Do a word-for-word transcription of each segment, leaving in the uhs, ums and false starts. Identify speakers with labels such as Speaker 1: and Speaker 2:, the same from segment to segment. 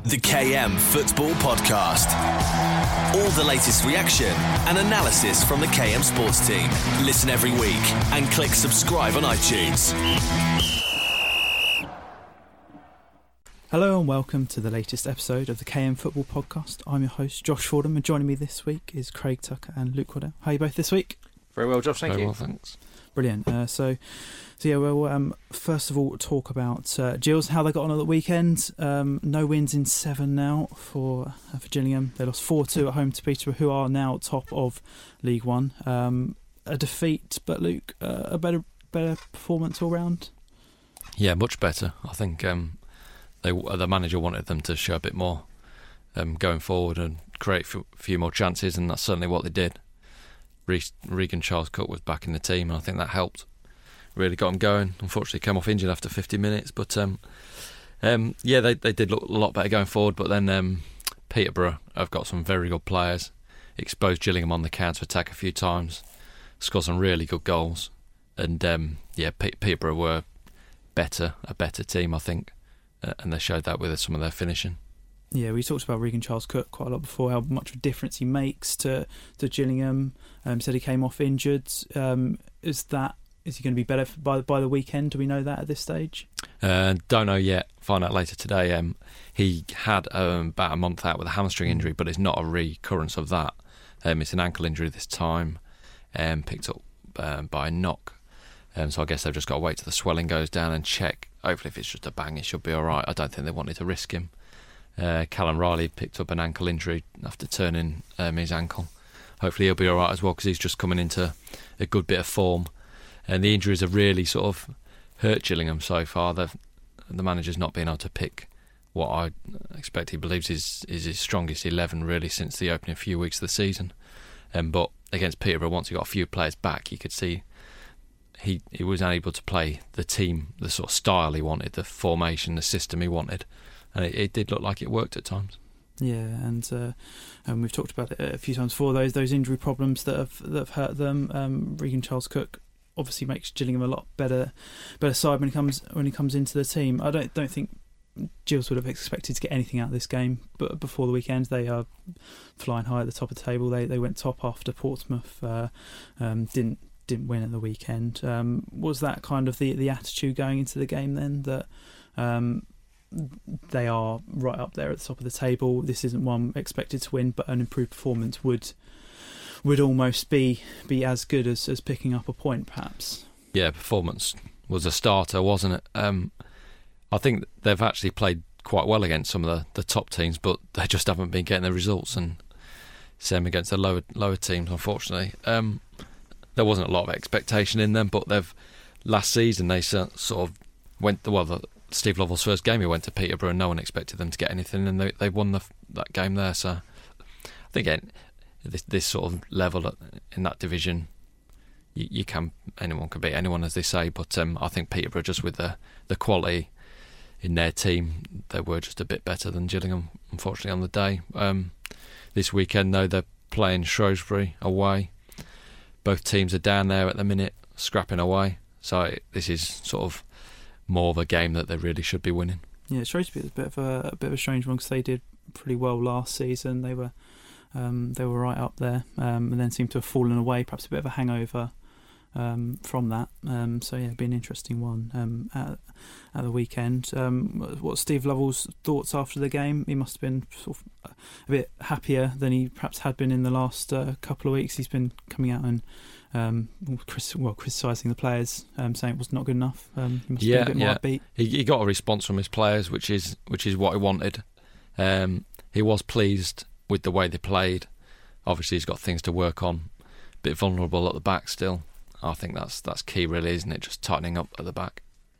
Speaker 1: The K M Football Podcast. All the latest reaction and analysis from the K M Sports team. Listen every week and click subscribe on iTunes.
Speaker 2: Hello and welcome to the latest episode of the K M Football Podcast. I'm your host, Josh Fordham, and joining me this week is Craig Tucker and Luke Waddell. How are you both this week?
Speaker 3: Very well, Josh, thank
Speaker 4: Very
Speaker 3: you.
Speaker 4: well, thanks.
Speaker 2: Brilliant. Uh, so, so yeah, well, um, first of all, talk about uh, Gills, how they got on at the weekend. Um, no wins in seven now for uh, for Gillingham. They lost four two at home to Peterborough, who are now top of League One. Um, a defeat, but Luke, uh, a better better performance all round.
Speaker 4: Yeah, much better. I think um, they the manager wanted them to show a bit more um, going forward and create a few more chances, and that's certainly what they did. Regan Charles Cook was back in the team, and I think that helped. Really got him going. Unfortunately, came off injured after fifty minutes, but um, um, yeah, they they did look a lot better going forward. But then um, Peterborough have got some very good players. Exposed Gillingham on the counter attack a few times. Scored some really good goals, and um, yeah, P- Peterborough were better, a better team, I think, uh, and they showed that with some of their finishing.
Speaker 2: Yeah, we talked about Regan Charles Cook quite a lot before, how much of a difference he makes to, to Gillingham. Um, said he came off injured. Um, is that is he going to be better by by the weekend? Do we know that at this stage?
Speaker 4: Uh, don't know yet. Find out later today. Um, he had um, about a month out with a hamstring injury, but it's not a recurrence of that. Um, it's an ankle injury this time, um, picked up um, by a knock. Um, so I guess they've just got to wait till the swelling goes down and check. Hopefully, if it's just a bang, it should be all right. I don't think they wanted to risk him. Uh, Callum Riley picked up an ankle injury after turning um, his ankle. Hopefully he'll be alright as well, because he's just coming into a good bit of form, and the injuries have really sort of hurt Gillingham so far. They've, the manager's not been able to pick what I expect he believes is, is his strongest eleven really since the opening few weeks of the season. Um, but against Peterborough, once he got a few players back, you could see he, he was unable to play the team, the sort of style he wanted, the formation, the system he wanted. And it, it did look like it worked at times.
Speaker 2: Yeah, and uh, and we've talked about it a few times before. Those those injury problems that have that have hurt them. Um, Regan Charles Cook obviously makes Gillingham a lot better better side when he comes when he comes into the team. I don't don't think Gills would have expected to get anything out of this game, but before the weekend they are flying high at the top of the table. They they went top after Portsmouth. Uh, um, didn't didn't win at the weekend. Um, was that kind of the the attitude going into the game then, that Um, they are right up there at the top of the table? This isn't one expected to win, but an improved performance would would almost be be as good as, as picking up a point, perhaps.
Speaker 4: Yeah, performance was a starter, wasn't it? Um, I think they've actually played quite well against some of the, the top teams, but they just haven't been getting the results, and same against the lower lower teams, unfortunately. Um, there wasn't a lot of expectation in them, but they've last season they sort of went the well. The, Steve Lovell's first game, he went to Peterborough and no one expected them to get anything, and they they won the, that game there. So I think again, this this sort of level in that division, you, you can anyone can beat anyone, as they say. But um, I think Peterborough, just with the the quality in their team, they were just a bit better than Gillingham, unfortunately, on the day. Um, this weekend though, they're playing Shrewsbury away. Both teams are down there at the minute, scrapping away. So this is sort of more of a game that they really should be winning.
Speaker 2: Yeah, Shrewsbury was a bit of a, a bit of a strange one, because they did pretty well last season. They were um, they were right up there, um, and then seemed to have fallen away. Perhaps a bit of a hangover um, from that. Um, so yeah, it'd be an interesting one um, at, at the weekend. Um, what's Steve Lovell's thoughts after the game? He must have been sort of a bit happier than he perhaps had been in the last uh, couple of weeks. He's been coming out and Um, well, criticising the players, um, saying it was not good enough. Um, he must
Speaker 4: yeah,
Speaker 2: have been a bit more
Speaker 4: yeah.
Speaker 2: upbeat.
Speaker 4: He, he got a response from his players, which is which is what he wanted. Um, he was pleased with the way they played. Obviously, he's got things to work on. A bit vulnerable at the back still. I think that's that's key, really, isn't it? Just tightening up at the back.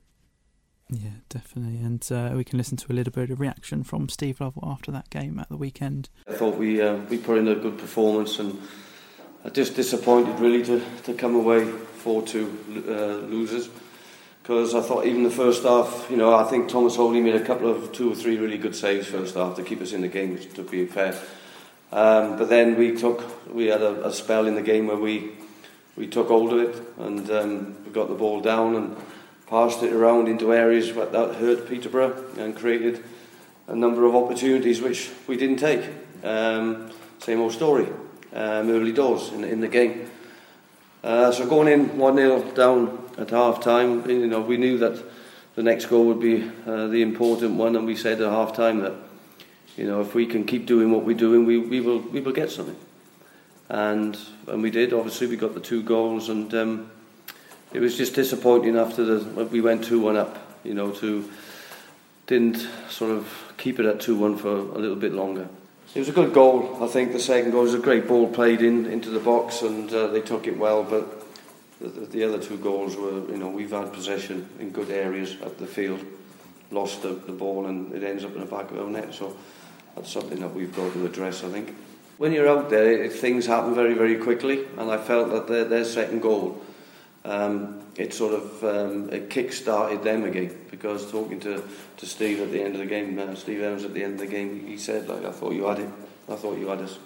Speaker 2: Yeah, definitely. And uh, we can listen to a little bit of reaction from Steve Lovell after that game at the weekend.
Speaker 5: I thought we uh, we put in a good performance, and just disappointed really to, to come away four two uh, losers, because I thought even the first half, you know, I think Thomas Holy made a couple of two or three really good saves first half to keep us in the game, which to be fair. Um, but then we took we had a, a spell in the game where we we took hold of it, and um, we got the ball down and passed it around into areas that hurt Peterborough and created a number of opportunities which we didn't take. Um, same old story, um, early doors in, in the game. Uh, so going in one nil down at half time, you know, we knew that the next goal would be uh, the important one, and we said at half time that, you know, if we can keep doing what we're doing, we, we will we will get something. And and we did. Obviously, we got the two goals, and um, it was just disappointing after the we went two one up. You know, to didn't sort of keep it at two one for a little bit longer. It was a good goal. I think the second goal was a great ball played in into the box, and uh, they took it well. But the, the other two goals were, you know, we've had possession in good areas at the field, lost the, the ball, and it ends up in the back of our net. So that's something that we've got to address, I think. When you're out there, it, things happen very, very quickly, and I felt that their, their second goal, um, it sort of um, it kick-started them again, because talking to, to Steve at the end of the game, uh, Steve Evans at the end of the game, he said, like, I thought you had it, I thought you had us.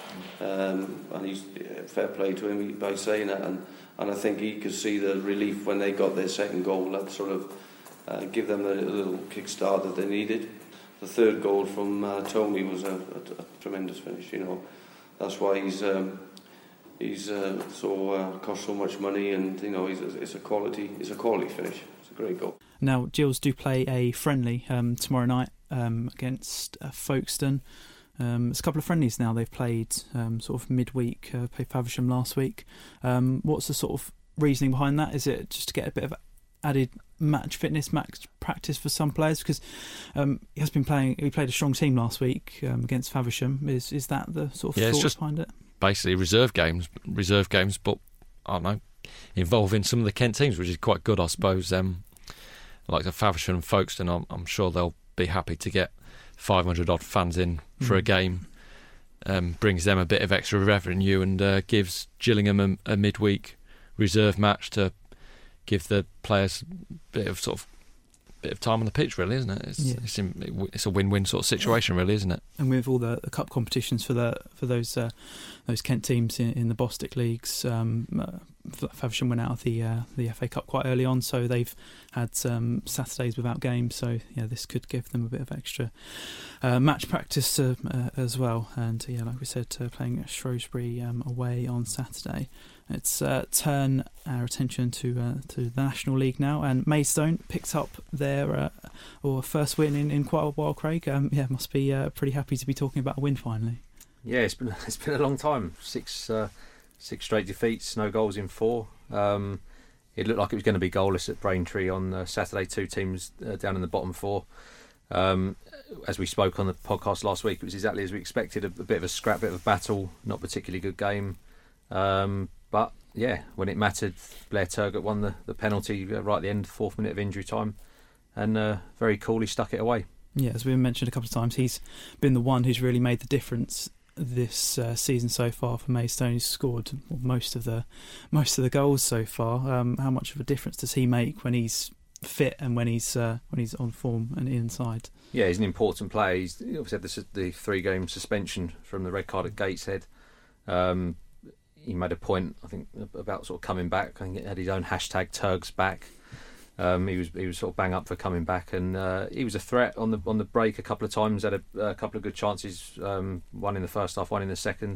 Speaker 5: Um, and he's fair play to him by saying that, and, and I think he could see the relief when they got their second goal, that sort of uh, give them a little kick-start that they needed. The third goal from uh, Tony was a, a, a tremendous finish. You know, that's why he's um, he's uh, so uh, cost so much money, and you know, he's a, it's a quality it's a quality finish. It's a great goal.
Speaker 2: Now, Gills do play a friendly um, tomorrow night um, against uh, Folkestone. Um, it's a couple of friendlies now they've played, um, sort of midweek. Uh, played Faversham last week. Um, what's the sort of reasoning behind that? Is it just to get a bit of added match fitness, match practice for some players? Because um, he has been playing. He played a strong team last week um, against Faversham. Is is that the sort of
Speaker 4: yeah,
Speaker 2: thought
Speaker 4: it's just
Speaker 2: behind it?
Speaker 4: Basically, reserve games, reserve games, but I don't know, involving some of the Kent teams, which is quite good, I suppose. Um, like the Faversham and Folkestone, I'm, I'm sure they'll be happy to get five hundred odd fans in for mm. a game. Um, brings them a bit of extra revenue, and uh, gives Gillingham a, a midweek reserve match to give the players a bit of sort of bit of time on the pitch, really, isn't it? It's
Speaker 2: yeah.
Speaker 4: it's, in, it's a win-win sort of situation, really, isn't it?
Speaker 2: And with all the, the cup competitions for the for those uh, those Kent teams in, in the Bostik leagues, um, uh, Faversham went out of the uh, the F A Cup quite early on, so they've had um, Saturdays without games. So yeah, this could give them a bit of extra uh, match practice uh, uh, as well. And yeah, like we said, uh, playing Shrewsbury um, away on Saturday. Let's uh, turn our attention to uh, to the National League now, and Maidstone picked up their uh, or first win in, in quite a while. Craig, um, yeah, must be uh, pretty happy to be talking about a win finally.
Speaker 3: Yeah, it's been it's been a long time. Six uh, six straight defeats, no goals in four. Um, it looked like it was going to be goalless at Braintree on uh, Saturday. Two teams uh, down in the bottom four. Um, as we spoke on the podcast last week, it was exactly as we expected. A, a bit of a scrap, bit of a battle. Not particularly good game. Um, But, yeah, when it mattered, Blair Turgott won the, the penalty right at the end, fourth minute of injury time, and uh, very coolly stuck it away. Yeah,
Speaker 2: as we mentioned a couple of times, he's been the one who's really made the difference this uh, season so far for Maidstone. He's scored most of the most of the goals so far. Um, how much of a difference does he make when he's fit and when he's uh, when he's on form and inside? Yeah, he's an important player. He's obviously had the, the three-game suspension from the red card at Gateshead. Um, He made a point, I think, about sort of coming back. I think he had his own hashtag Turgs back. Um, he was he was sort of bang up for coming back, and uh, he was a threat on the on the break a couple of times. Had a, a couple of good chances, um, one in the first half, one in the second.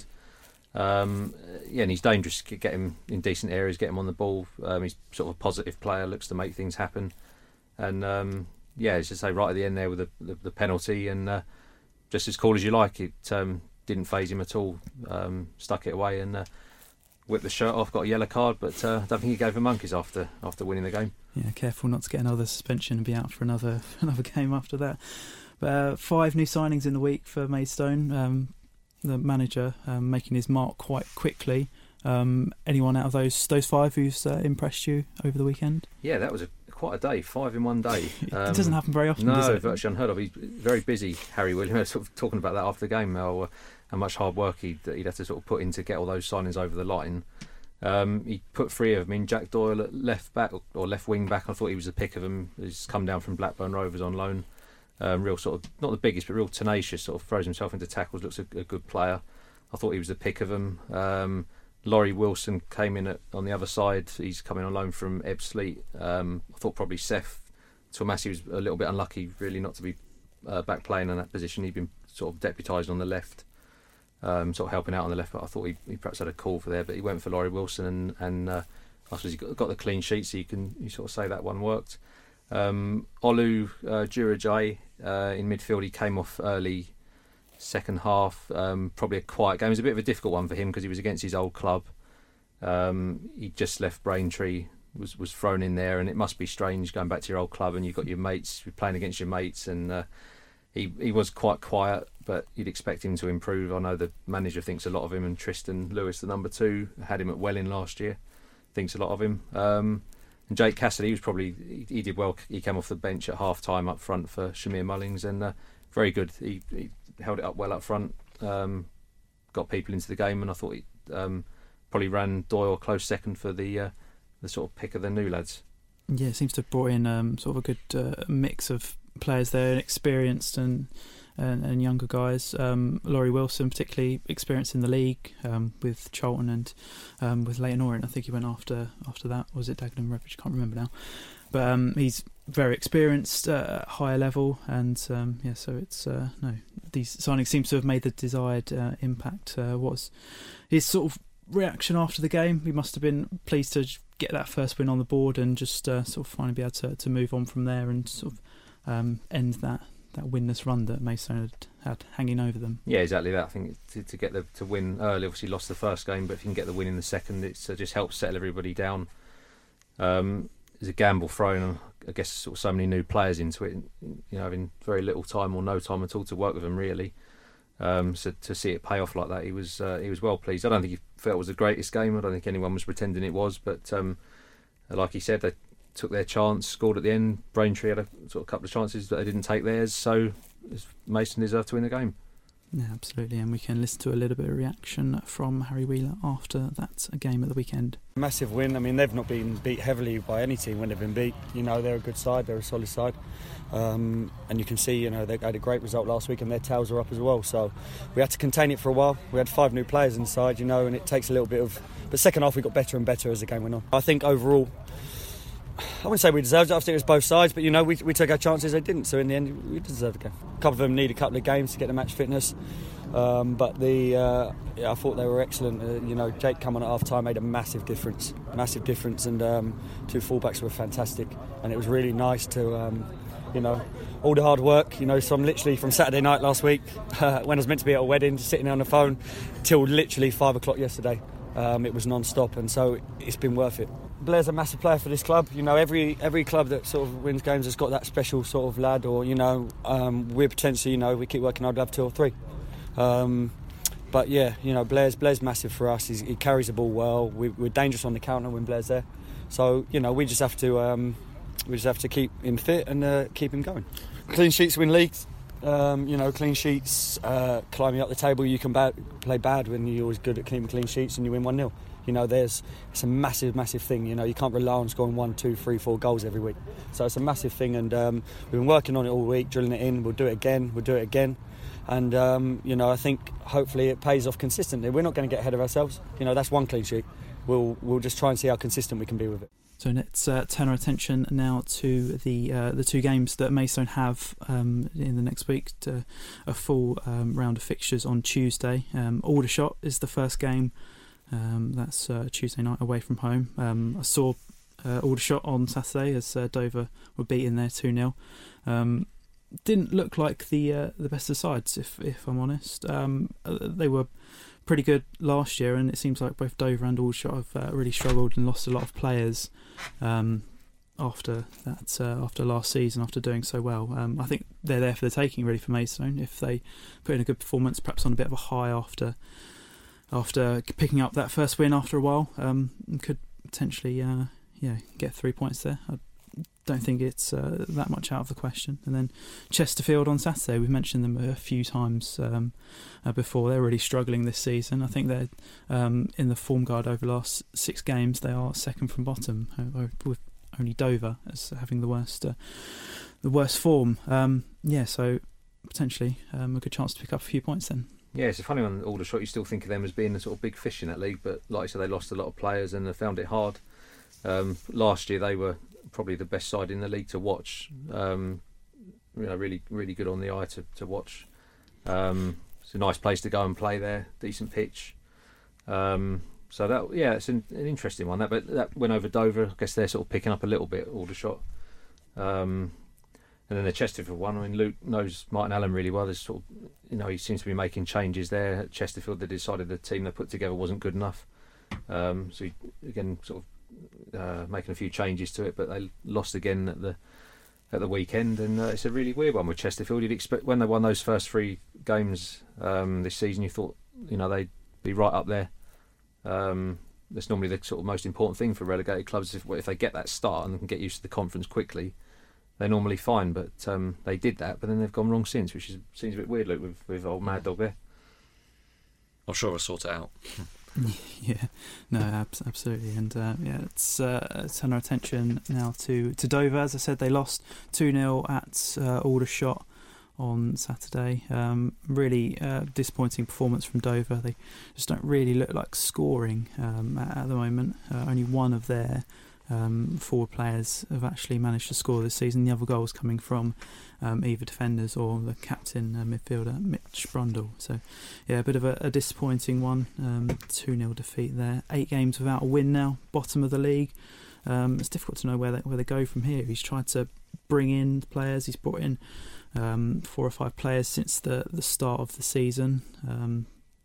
Speaker 2: Um, yeah, and he's dangerous. Get him in decent areas, get him on the ball. Um, he's sort of a positive player, looks to make things happen. And um, yeah, as you say, right at the end there with the the, the penalty, and uh, just as cool as you like, it um, didn't faze him at all. Um, stuck it away and. Uh, Whipped the shirt off, got a yellow card, but uh, I don't think he gave the monkeys after after winning the game. Yeah, careful not to get another suspension and be out for another another game after that. But uh, five new signings in the week for Maidstone. Um, the manager um, making his mark quite quickly. Um, anyone out of those those five who's uh, impressed you over the weekend? Yeah, that was a, quite a day. Five in one day. Um, it doesn't happen very often. No, does it? Virtually unheard of. He's very busy. Harry Williams sort of talking about that after the game. How, uh, how much hard work he'd, he'd have to sort of put in to get all those signings over the line. Um, he put three of them in. Jack Doyle at left back or left wing back. I thought he was the pick of them. He's come down from Blackburn Rovers on loan. Um, real sort of not the biggest, but real tenacious. Sort of throws himself into tackles. Looks a, a good player. I thought he was the pick of them. Um, Laurie Wilson came in at, on the other side. He's coming on loan from Ebbsfleet. Um, I thought probably Seth Tomasi was a little bit unlucky, really, not to be
Speaker 3: uh, back playing in that position. He'd been sort of deputised on the left, um, sort of helping out on the left. But I thought he, he perhaps had a call for there, but he went for Laurie Wilson, and and uh, I suppose he got, got the clean sheet, so you can you sort of say that one worked. Um, Olu uh, Jurajai uh, in midfield, he came off early second half. Um, probably a quiet game. It was a bit of a difficult one for him because he was against his old club. Um, he just left Braintree, was was thrown in there, and it must be strange going back to your old club and you've got your mates, you're playing against your mates, and uh, he he was quite quiet, but you'd expect him to improve. I know the manager thinks a lot of him, and Tristan Lewis, the number two, had him at Welling last year, thinks a lot of him. Um, and Jake Cassidy was probably, he, he did well. He came off the bench at half time up front for Shamir Mullings, and uh, very good. He, he held it up well up front, um, got people into the game, and I thought he um, probably ran Doyle close second for the uh, the sort of pick of the new lads.
Speaker 2: Yeah, it seems to have brought in um, sort of a good uh, mix of players there, experienced and and, and younger guys. Um, Laurie Wilson, particularly experienced in the league um, with Charlton and um, with Leyton Orient. I think he went after after that. Or was it Dagenham Redbridge? I can't remember now. But um, he's very experienced uh, at higher level, and um, yeah, so it's uh, no. These signings seem to have made the desired uh, impact. Uh, was his sort of reaction after the game? He must have been pleased to get that first win on the board and just uh, sort of finally be able to, to move on from there and sort of um, end that, that winless run that Maidstone had, had hanging over them.
Speaker 3: Yeah, exactly that. I think to, to get the to win early, obviously lost the first game, but if you can get the win in the second, it uh, just helps settle everybody down. Um, it's a gamble thrown, I guess, sort of so many new players into it, you know, having very little time or no time at all to work with them really. Um, so to see it pay off like that, he was uh, he was well pleased. I don't think he felt it was the greatest game. I don't think anyone was pretending it was, but um, like he said, they took their chance, scored at the end. Braintree had a sort of couple of chances, but they didn't take theirs. So Maidstone deserved to win the game.
Speaker 2: Yeah, absolutely, and we can listen to a little bit of reaction from Harry Wheeler after that game at the weekend.
Speaker 6: Massive win. I mean, they've not been beat heavily by any team when they've been beat. You know, they're a good side, they're a solid side, um, and you can see, you know, they had a great result last week and their tails are up as well. So we had to contain it for a while. We had five new players inside, you know, and it takes a little bit of. But second half we got better and better as the game went on. I think overall, I wouldn't say we deserved it. I think it was both sides, but you know, we we took our chances, they didn't. So in the end, we deserved the game. A couple of them need a couple of games to get the match fitness, um, but the uh, yeah, I thought they were excellent. Uh, you know, Jake coming at half time made a massive difference, massive difference, and um, two fullbacks were fantastic, and it was really nice to. Um, You know, all the hard work, you know, from literally from Saturday night last week uh, when I was meant to be at a wedding, sitting there on the phone, till literally five o'clock yesterday. Um, it was non-stop, and so it's been worth it. Blair's a massive player for this club. You know, every every club that sort of wins games has got that special sort of lad, or you know, um, we're potentially, you know, we keep working hard to have two or three. Um, but yeah, you know, Blair's Blair's massive for us. He's, he carries the ball well. We, we're dangerous on the counter when Blair's there. So you know, we just have to. Um, We just have to keep him fit and uh, keep him going. Clean sheets win leagues. Um, you know, clean sheets, uh, climbing up the table, you can ba- play bad when you're always good at keeping clean sheets and you win one nil. You know, there's it's a massive, massive thing. You know, you can't rely on scoring one, two, three, four goals every week. So it's a massive thing, and um, we've been working on it all week, drilling it in. We'll do it again. We'll do it again. And, um, you know, I think hopefully it pays off consistently. We're not going to get ahead of ourselves. You know, that's one clean sheet. We'll, we'll just try and see how consistent we can be with it.
Speaker 2: So let's uh, turn our attention now to the uh, the two games that Maidstone have um, in the next week. To a full um, round of fixtures on Tuesday. Um, Aldershot is the first game. Um, that's uh, Tuesday night away from home. Um, I saw uh, Aldershot on Saturday as uh, Dover were beaten there two nil. Um, didn't look like the uh, the best of sides, if if I'm honest. Um, they were pretty good last year, and it seems like both Dover and Aldershot have uh, really struggled and lost a lot of players um, after that uh, after last season, after doing so well. Um, I think they're there for the taking, really, for Maidstone. If they put in a good performance, perhaps on a bit of a high after after picking up that first win after a while, um, could potentially uh, yeah get three points there. I don't think it's uh, that much out of the question. And then Chesterfield on Saturday, we've mentioned them a few times um, uh, before. They're really struggling this season. I think they're um, in the form guide over the last six games. They are second from bottom, uh, with only Dover as having the worst uh, the worst form. Um, yeah, so potentially um, a good chance to pick up a few points then.
Speaker 3: Yeah, it's a funny one, Aldershot. You still think of them as being a sort of big fish in that league, but like I said, they lost a lot of players and they found it hard. Um, last year they were probably the best side in the league to watch. Um, you know, really really good on the eye to to watch. Um, it's a nice place to go and play there, decent pitch. Um, so that yeah, it's an, an interesting one. That but that went over Dover. I guess they're sort of picking up a little bit Aldershot. Um, and then the Chesterfield one. I mean, Luke knows Martin Allen really well. There's sort of, you know, he seems to be making changes there at Chesterfield. They decided the team they put together wasn't good enough. Um, so he, again, sort of uh, making a few changes to it, but they lost again at the at the weekend, and uh, it's a really weird one with Chesterfield. You'd expect when they won those first three games um, this season, you thought, you know, they'd be right up there. Um, that's normally the sort of most important thing for relegated clubs. If, if they get that start and can get used to the conference quickly, they're normally fine. But um, they did that, but then they've gone wrong since, which is, seems a bit weird. Look, with with old Mad Dog there.
Speaker 4: I'm sure we'll sort it out.
Speaker 2: Yeah, no, absolutely, and uh, yeah, let's uh, turn our attention now to, to Dover. As I said, they lost two nil at uh, Aldershot on Saturday. Um, really uh, disappointing performance from Dover. They just don't really look like scoring um, at, at the moment. Uh, only one of their um, forward players have actually managed to score this season. The other goals coming from um, either defenders or the captain uh, midfielder Mitch Brundle. So yeah, a bit of a, a disappointing one. Um, two nil defeat there. Eight games without a win now. Bottom of the league. Um, it's difficult to know where they, where they go from here. He's tried to bring in players. He's brought in um, four or five players since the, the start of the season. Um,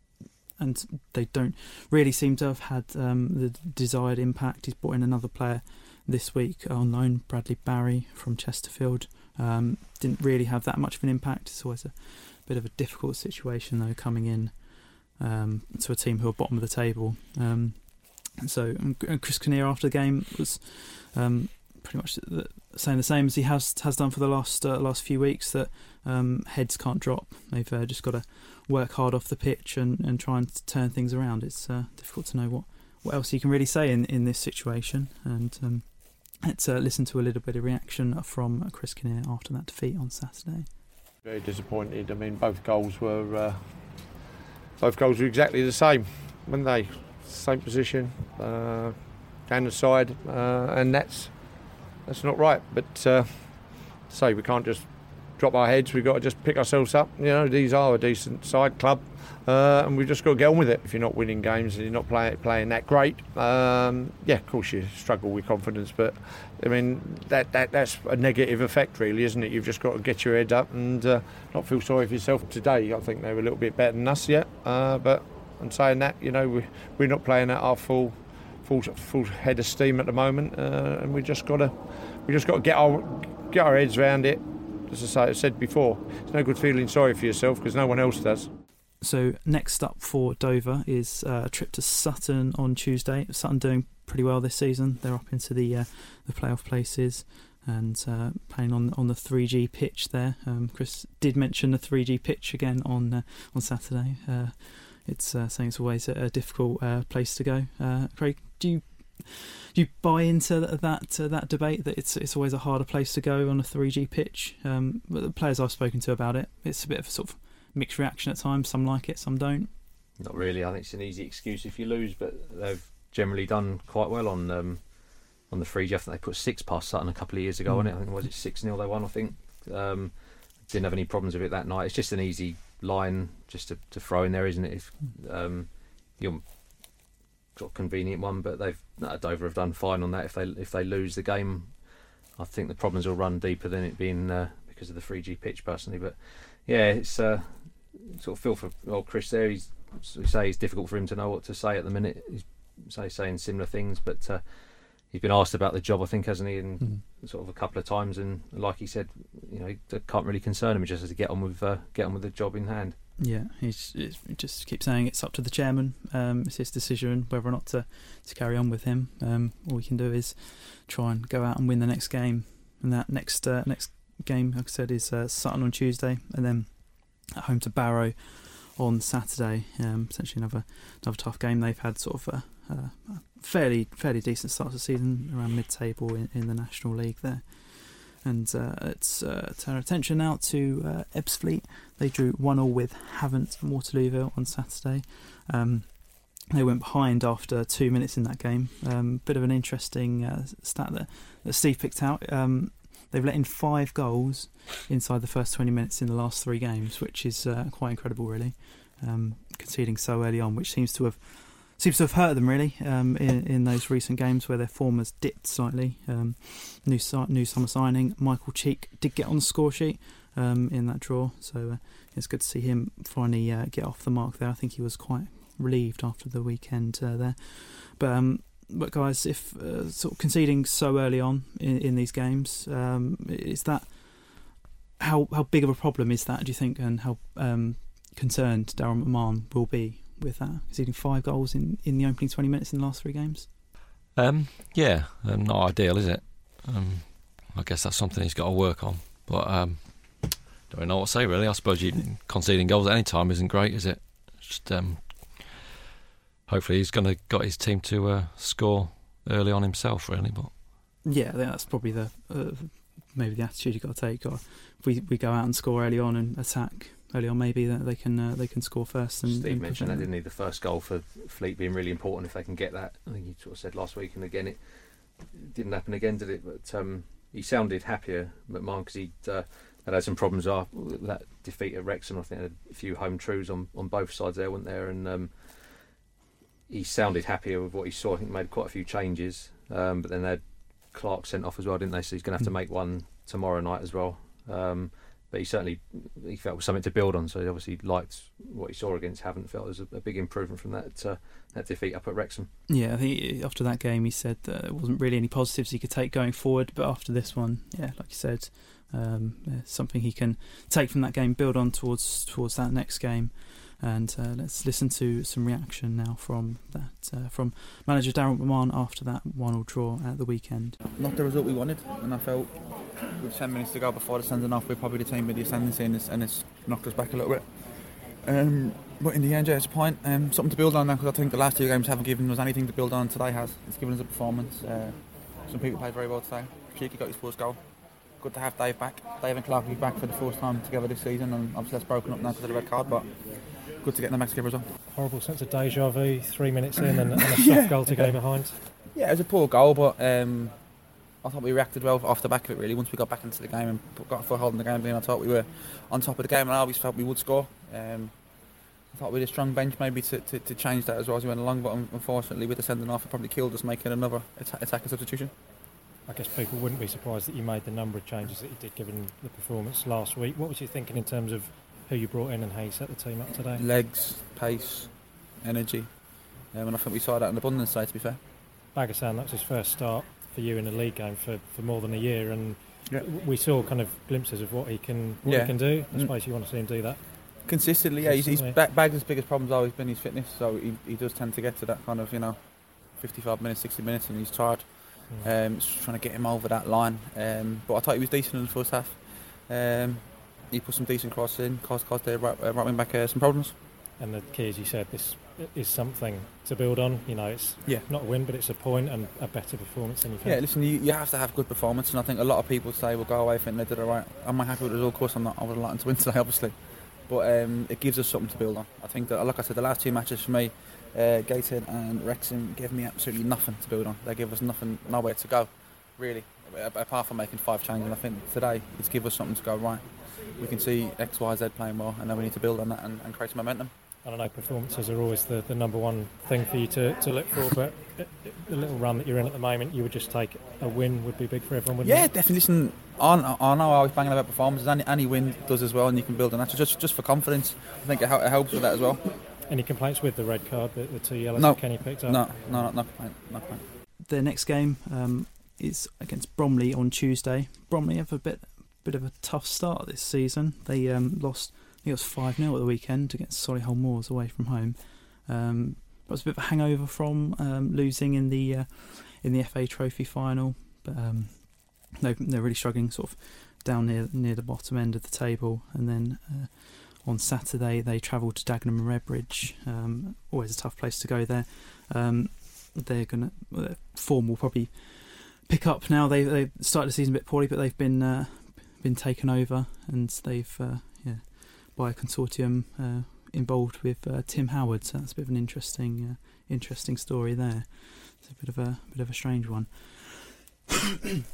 Speaker 2: and they don't really seem to have had um, the desired impact. He's brought in another player this week on loan, Bradley Barry from Chesterfield. Um, didn't really have that much of an impact. It's always a bit of a difficult situation though, coming in um, to a team who are bottom of the table. Um, and so and Chris Kinnear after the game was um, pretty much the, saying the same as he has has done for the last uh, last few weeks, that um, heads can't drop. They've uh, just got to work hard off the pitch and, and try and turn things around. It's uh, difficult to know what, what else you can really say in, in this situation. And um, let's uh, listen to a little bit of reaction from Chris Kinnear after that defeat on Saturday.
Speaker 7: Very disappointed. I mean, both goals were uh, both goals were exactly the same, weren't they? Same position, uh, down the side, uh, and that's that's not right. But uh, say we can't just drop our heads. We've got to just pick ourselves up. You know, these are a decent side club, uh, and we've just got to get on with it. If you're not winning games and you're not play, playing that great, um, yeah, of course you struggle with confidence. But I mean, that, that that's a negative effect, really, isn't it? You've just got to get your head up and uh, not feel sorry for yourself. Today, I think they were a little bit better than us yet, uh, but I'm saying that, you know, we, we're not playing at our full, full, full head of steam at the moment, uh, and we just got to, we just got to get our, get our heads around it. As I said before, it's no good feeling sorry for yourself because no one else does.
Speaker 2: So next up for Dover is uh, a trip to Sutton on Tuesday. Sutton doing pretty well this season. They're up into the uh, the playoff places and uh, playing on on the three G pitch there. Um, Chris did mention the three G pitch again on uh, on Saturday. Uh, it's uh, saying it's always a, a difficult uh, place to go. Uh, Craig, do you do you buy into that uh, that debate that it's it's always a harder place to go on a three G pitch? Um, but the players I've spoken to about it, it's a bit of a sort of mixed reaction at times. Some like it, some don't.
Speaker 3: Not really. I think it's an easy excuse if you lose, but they've generally done quite well on um, on the three G. I think they put six past Sutton a couple of years ago, mm. on it. I think was it six nil they won. I think um, didn't have any problems with it that night. It's just an easy line just to, to throw in there, isn't it? If um, you're sort of convenient one, but they've no, Dover have done fine on that. If they if they lose the game, I think the problems will run deeper than it being uh, because of the three G pitch, personally. But yeah, it's uh, sort of feel for old Chris there. He's we say it's difficult for him to know what to say at the minute. He's say saying similar things, but uh, he's been asked about the job, I think, hasn't he? And mm-hmm. sort of a couple of times, and like he said, you know, it can't really concern him. He just has to get on with uh, get on with the job in hand.
Speaker 2: Yeah, he's, he's he just keeps saying it's up to the chairman. Um, it's his decision whether or not to, to carry on with him. Um, all we can do is try and go out and win the next game. And that next uh, next game, like I said, is uh, Sutton on Tuesday, and then at home to Barrow on Saturday. Um, potentially another another tough game. They've had sort of a, a fairly fairly decent start to the season, around mid-table in, in the National League there. And uh, let's uh, turn our attention now to uh, Ebbsfleet. They drew one all with Havant and Waterlooville on Saturday. Um, they went behind after two minutes in that game. Um, bit of an interesting uh, stat that, that Steve picked out. Um, they've let in five goals inside the first twenty minutes in the last three games, which is uh, quite incredible, really. Um, conceding so early on, which seems to have seems to have hurt them really um, in, in those recent games where their form has dipped slightly. Um, new new summer signing Michael Cheek did get on the score sheet um, in that draw, so uh, it's good to see him finally uh, get off the mark there. I think he was quite relieved after the weekend uh, there. But um, but guys, if uh, sort of conceding so early on in, in these games, um, is that how how big of a problem is that? Do you think, and how um, concerned Darren McMahon will be with that, conceding five goals in, in the opening twenty minutes in the last three games?
Speaker 4: Um, yeah, um, not ideal, is it? Um, I guess that's something he's got to work on. But um, don't really know what to say, really. I suppose you, conceding goals at any time isn't great, is it? Just um, hopefully he's going to got his team to uh, score early on himself, really. But
Speaker 2: yeah, I think that's probably the uh, maybe the attitude you've got to take. Or if we we go out and score early on and attack early on, maybe that they can uh, they can score first. And,
Speaker 3: Steve
Speaker 2: and
Speaker 3: mentioned that, didn't he? The first goal for Fleet being really important if they can get that. I think he sort of said last week, and again it didn't happen again, did it? But um, he sounded happier, McMahon, because he'd uh, had had some problems after that defeat at Wrexham. I think had a few home truths on, on both sides there, weren't there? And um, he sounded happier with what he saw. I think he made quite a few changes, um, but then they had Clark sent off as well, didn't they? So he's going to have to make one tomorrow night as well. Um, But he certainly he felt it was something to build on, so he obviously liked what he saw against Havant. Felt it was a, a big improvement from that uh, that defeat up at Wrexham.
Speaker 2: Yeah, I think after that game he said that there wasn't really any positives he could take going forward, but after this one, yeah, like you said, um, yeah, something he can take from that game, build on towards towards that next game. And uh, let's listen to some reaction now from that uh, from manager Darren McMahon after that one all draw at the weekend.
Speaker 8: Not the result we wanted, and I felt with ten minutes to go before the sending off, we're probably the team with the ascendancy, and it's, and it's knocked us back a little bit. Um, but in the end, yeah, it's a point. Um, something to build on now, because I think the last two games haven't given us anything to build on. Today has. It's given us a performance. Uh, some people played very well today. Cheeky got his first goal. Good to have Dave back. Dave and Clark will be back for the first time together this season, and obviously that's broken up now because of the red card, but good to get them back together as well.
Speaker 9: Horrible sense of deja vu, three minutes in and, and a soft yeah. goal to go behind.
Speaker 8: Yeah, it was a poor goal, but um, I thought we reacted well off the back of it, really. Once we got back into the game and got a foothold in the game, I thought we were on top of the game, and I always felt we would score. Um, I thought we had a strong bench maybe to, to, to change that as well as we went along, but unfortunately with the sending off it probably killed us, making another atta- attacker substitution.
Speaker 9: I guess people wouldn't be surprised that you made the number of changes that you did given the performance last week. What was you thinking in terms of who you brought in and how you set the team up today?
Speaker 8: Legs, pace, energy, um, and I think we saw that in abundance today, to be fair.
Speaker 9: Bagassan, that was his first start for you in a league game for, for more than a year, and
Speaker 8: yeah.
Speaker 9: we saw kind of glimpses of what he can what
Speaker 8: yeah.
Speaker 9: he can do. I
Speaker 8: mm.
Speaker 9: suppose you want to see him do that.
Speaker 8: Consistently, yeah. He's, he's Bag's biggest problem's always been his fitness, so he, he does tend to get to that kind of, you know, fifty-five minutes, sixty minutes, and he's tired. Mm. Um, just trying to get him over that line. Um, but I thought he was decent in the first half. Um, he put some decent crosses in, caused, caused the right, uh, right wing back uh, some problems.
Speaker 9: And the key, as you said, this is something to build on. You know, it's
Speaker 8: yeah.
Speaker 9: not a win, but it's a point and a better performance than you've had.
Speaker 8: Yeah, listen, you, you have to have good performance, and I think a lot of people say, well, go away, think they did it right. Am I happy with the result? Of course I'm not. I would like them to win today, obviously. But um, it gives us something to build on. I think that, like I said, the last two matches for me, uh, Gateshead and Wrexham gave me absolutely nothing to build on. They give us nothing, nowhere to go, really, apart from making five changes. And I think today it's given us something to go right. We can see X, Y, Z playing well, and then we need to build on that and, and create some momentum.
Speaker 9: I don't know, performances are always the, the number one thing for you to, to look for, but the little run that you're in at the moment, you would just take a win would be big for everyone, wouldn't
Speaker 8: yeah,
Speaker 9: it?
Speaker 8: Yeah, definitely. Listen, I, I know I was banging about performances. Any, any win does as well, and you can build on that. So just just for confidence, I think it, it helps with that as well.
Speaker 9: Any complaints with the red card, the, the two yellows
Speaker 8: no.
Speaker 9: that Kenny picked up?
Speaker 8: No, no, no, no complaint. No complaint.
Speaker 2: Their next game um, is against Bromley on Tuesday. Bromley have a bit bit of a tough start this season. They um, lost, I think it was five nil at the weekend against Solihull Moors away from home. Um, it was a bit of a hangover from um, losing in the uh, in the F A Trophy final, but um, they, they're really struggling, sort of down near near the bottom end of the table. And then uh, on Saturday they travelled to Dagenham and Redbridge. Um, always a tough place to go there. Um, they're gonna their form will probably pick up now. They they started the season a bit poorly, but they've been uh, been taken over, and they've uh, yeah by a consortium uh, involved with uh, Tim Howard. So that's a bit of an interesting uh, interesting story there. It's a bit of a bit of a strange one.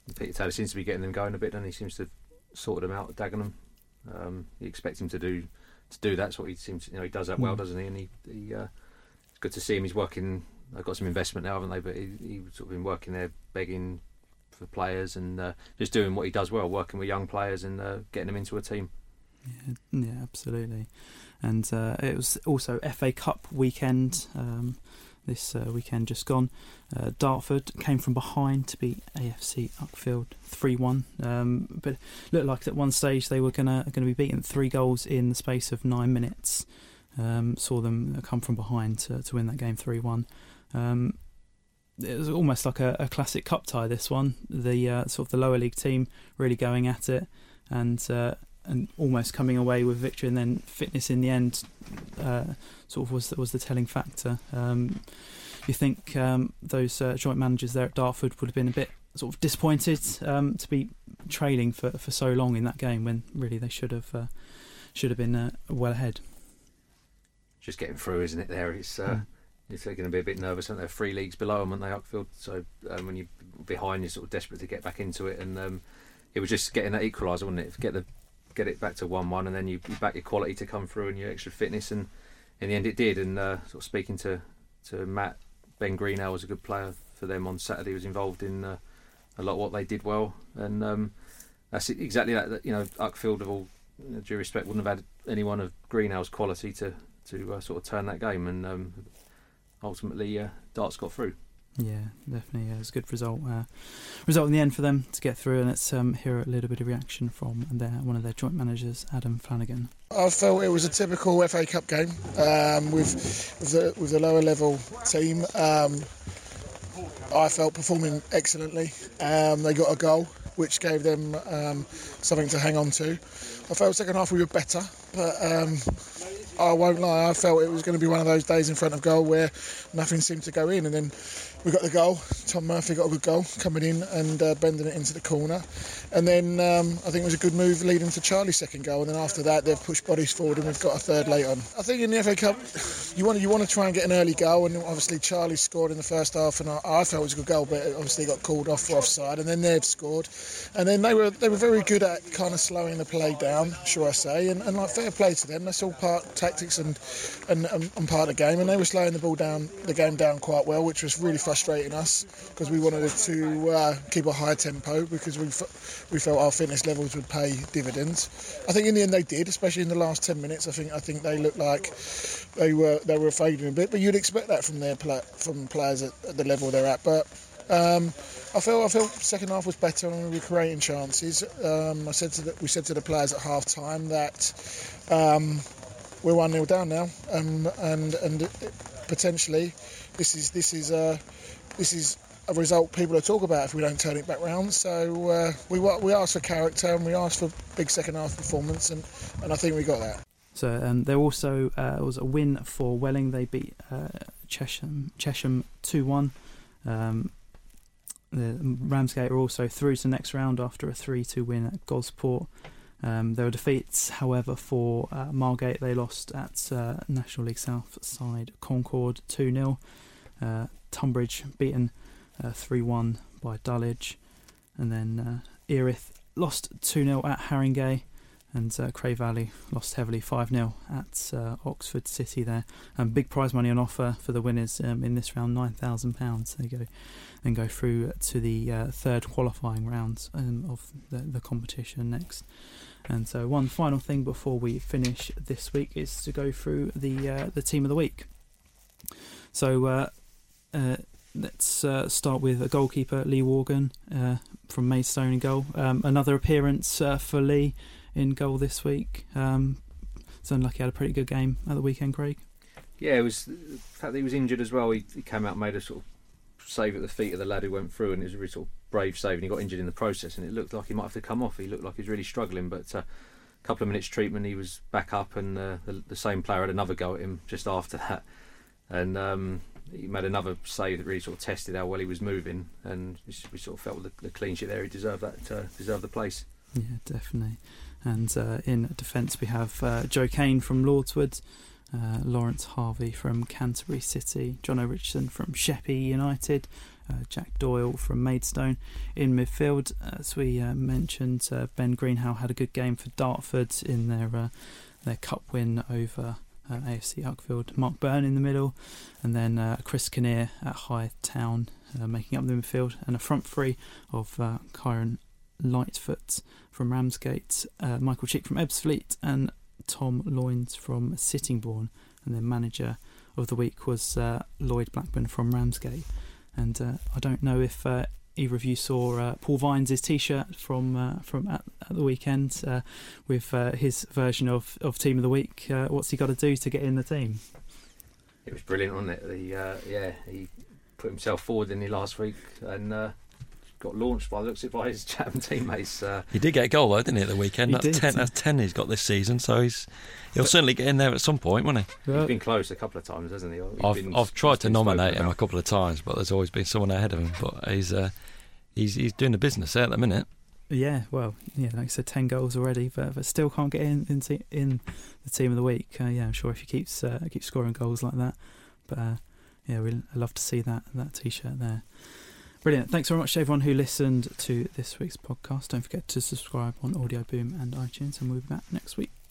Speaker 3: Peter Taylor seems to be getting them going a bit, and he seems to have sorted them out at Dagenham. Um, you expect him to do to do that. That's what he seems to, you know, he does that well, doesn't he? And he, he uh, it's good to see him. He's working. They've got some investment now, haven't they? But he, he's sort of been working there, begging for players and uh, just doing what he does well, working with young players and uh, getting them into a team.
Speaker 2: Yeah, yeah, absolutely. And uh, it was also F A Cup weekend. Um, this uh, weekend just gone. Uh, Dartford came from behind to beat A F C Uckfield three one. Um, but it looked like at one stage they were gonna gonna be beaten three goals in the space of nine minutes. Um, saw them come from behind to, to win that game three one. Um, it was almost like a, a classic cup tie. This one, the uh, sort of the lower league team really going at it and uh, and almost coming away with victory, and then fitness in the end uh, sort of was was the telling factor. Um, you think um, those uh, joint managers there at Dartford would have been a bit sort of disappointed um, to be trailing for, for so long in that game when really they should have uh, should have been uh, well ahead.
Speaker 3: Just getting through, isn't it? There, it's uh, mm. if they're going to be a bit nervous, aren't they? Three leagues below them, aren't they, Uckfield? So um, when you're behind, you're sort of desperate to get back into it, and um, it was just getting that equaliser, wasn't it? Get the get it back to one one, and then you, you back your quality to come through and your extra fitness, and in the end it did. And uh, sort of speaking to, to Matt, Ben Greenhow was a good player for them on Saturday. He was involved in uh, a lot of what they did well, and um, that's exactly that, that. You know, Uckfield, of all due respect, wouldn't have had anyone of Greenhow's quality to to uh, sort of turn that game, and um, ultimately uh, Darts got through.
Speaker 2: Yeah, definitely. Yeah, it was a good result. Uh, result in the end for them to get through, and let's um, hear a little bit of reaction from their, one of their joint managers, Adam Flanagan.
Speaker 10: I felt it was a typical F A Cup game um, with with the, with the lower level team. Um, I felt performing excellently. Um, they got a goal, which gave them um, something to hang on to. I felt second half we were better, but um, I won't lie, I felt it was going to be one of those days in front of goal where nothing seemed to go in, and then we got the goal. Tom Murphy got a good goal coming in and uh, bending it into the corner, and then um, I think it was a good move leading to Charlie's second goal, and then after that they've pushed bodies forward and we've got a third late on. I think in the F A Cup you want you want to try and get an early goal, and obviously Charlie scored in the first half, and I, I felt it was a good goal, but it obviously got called off for offside, and then they've scored, and then they were they were very good at kind of slowing the play down, shall I say, and, and like fair play to them. That's all part tactics and and, and and part of the game, and they were slowing the ball down, the game down quite well, which was really frustrating us because we wanted to uh, keep a high tempo because we f- we felt our fitness levels would pay dividends. I think in the end they did, especially in the last ten minutes. I think I think they looked like they were they were fading a bit, but you'd expect that from their play, from players at, at the level they're at. But um, I felt I felt second half was better and we were creating chances. Um, I said to the, we said to the players at half time that um, we're one nil down now, um, and and potentially this is this is uh, this is a result people will talk about if we don't turn it back round. So uh, we we asked for character and we asked for big second half performance, and, and I think we got that.
Speaker 2: So um, there also uh, was a win for Welling. They beat uh, Chesham Chesham two one. Um, the Ramsgate are also through to the next round after a three two win at Gosport. Um, there were defeats, however, for uh, Margate. They lost at uh, National League South side Concord two nil. Uh, Tunbridge beaten uh, three one by Dulwich. And then uh, Erith lost two nil at Haringey. And uh, Cray Valley lost heavily five nil at uh, Oxford City there. Um, big prize money on offer for the winners um, in this round, nine thousand pounds. They go and go through to the uh, third qualifying round um, of the, the competition next. And so one final thing before we finish this week is to go through the uh, the team of the week. So uh, uh, let's uh, start with a goalkeeper, Lee Morgan uh, from Maidstone in goal. Um, another appearance uh, for Lee in goal this week. Um, sounded like he had a pretty good game at the weekend, Craig.
Speaker 3: Yeah, it was the fact that he was injured as well. He, he came out and made a sort of save at the feet of the lad who went through, and it was a really sort of brave save, and he got injured in the process, and it looked like he might have to come off. He looked like he was really struggling, but uh, a couple of minutes treatment, he was back up, and uh, the, the same player had another go at him just after that, and um, he made another save that really sort of tested how well he was moving, and we sort of felt with the, the clean sheet there, he deserved that, uh, deserved the place.
Speaker 2: Yeah, definitely. And uh, in defence we have uh, Joe Kane from Lordswood, uh, Lawrence Harvey from Canterbury City, John O'Richardson from Sheppey United, uh, Jack Doyle from Maidstone. In midfield, as we uh, mentioned, uh, Ben Greenhow had a good game for Dartford in their uh, their cup win over uh, A F C Uckfield. Mark Byrne in the middle, and then uh, Chris Kinnear at High Town uh, making up the midfield, and a front three of uh, Kyron Lightfoot from Ramsgate, uh, Michael Chick from Ebbsfleet, and Tom Loynes from Sittingbourne. And then manager of the week was uh, Lloyd Blackburn from Ramsgate. And uh, I don't know if uh, either of you saw uh, Paul Vines' T-shirt from uh, from at, at the weekend uh, with uh, his version of, of Team of the Week. Uh, what's he got to do to get in the team?
Speaker 3: It was brilliant, wasn't it? The, uh, yeah, he put himself forward in the last week and uh, got launched by the looks of it by his Chatham teammates. Uh,
Speaker 4: he did get a goal though, didn't he, at the weekend?
Speaker 2: He
Speaker 4: that's
Speaker 2: did.
Speaker 4: ten. That's ten he's got this season, so he's he'll but, certainly get in there at some point, won't he?
Speaker 3: He's been close a couple of times, hasn't he? He's
Speaker 4: I've
Speaker 3: been,
Speaker 4: I've tried to nominate him
Speaker 3: about.
Speaker 4: a couple of times, but there's always been someone ahead of him. But he's uh, he's he's doing the business there at the minute.
Speaker 2: Yeah, well, yeah, like I said, ten goals already, but, but still can't get in in, te- in the Team of the Week. Uh, yeah, I'm sure if he keeps uh, keeps scoring goals like that, but uh, yeah, we'd love to see that that T-shirt there. Brilliant. Thanks very much to everyone who listened to this week's podcast. Don't forget to subscribe on Audio Boom and iTunes, and we'll be back next week.